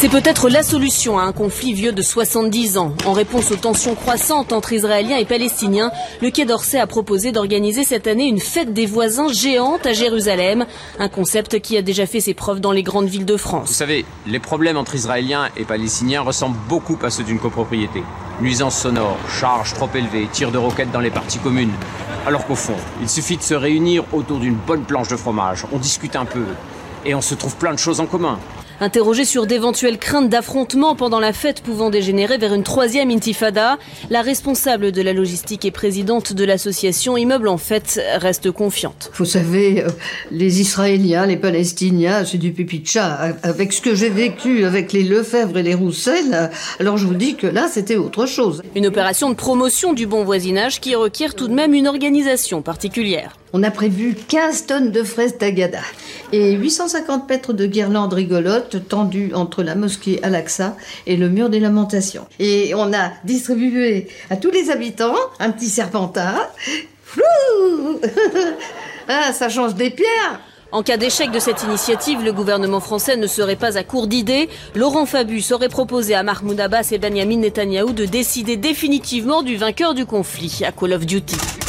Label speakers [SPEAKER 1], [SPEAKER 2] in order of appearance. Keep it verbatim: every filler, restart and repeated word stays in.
[SPEAKER 1] C'est peut-être la solution à un conflit vieux de soixante-dix ans. En réponse aux tensions croissantes entre Israéliens et Palestiniens, le Quai d'Orsay a proposé d'organiser cette année une fête des voisins géante à Jérusalem. Un concept qui a déjà fait ses preuves dans les grandes villes de France.
[SPEAKER 2] Vous savez, les problèmes entre Israéliens et Palestiniens ressemblent beaucoup à ceux d'une copropriété. Nuisances sonores, charges trop élevées, tirs de roquettes dans les parties communes. Alors qu'au fond, il suffit de se réunir autour d'une bonne planche de fromage. On discute un peu et on se trouve plein de choses en commun.
[SPEAKER 1] Interrogée sur d'éventuelles craintes d'affrontement pendant la fête pouvant dégénérer vers une troisième intifada, la responsable de la logistique et présidente de l'association Immeuble en Fête reste confiante.
[SPEAKER 3] Vous savez, les Israéliens, les Palestiniens, c'est du pipi de chat. Avec ce que j'ai vécu avec les Lefebvre et les Roussel, alors je vous dis que là, c'était autre chose.
[SPEAKER 1] Une opération de promotion du bon voisinage qui requiert tout de même une organisation particulière.
[SPEAKER 3] On a prévu quinze tonnes de fraises tagada et huit cent cinquante mètres de guirlandes rigolotes tendues entre la mosquée Al-Aqsa et le mur des lamentations. Et on a distribué à tous les habitants un petit serpentin. Flou ah, ça change des pierres.
[SPEAKER 1] En cas d'échec de cette initiative, le gouvernement français ne serait pas à court d'idées. Laurent Fabius aurait proposé à Mahmoud Abbas et Benyamin Netanyahou de décider définitivement du vainqueur du conflit à Call of Duty.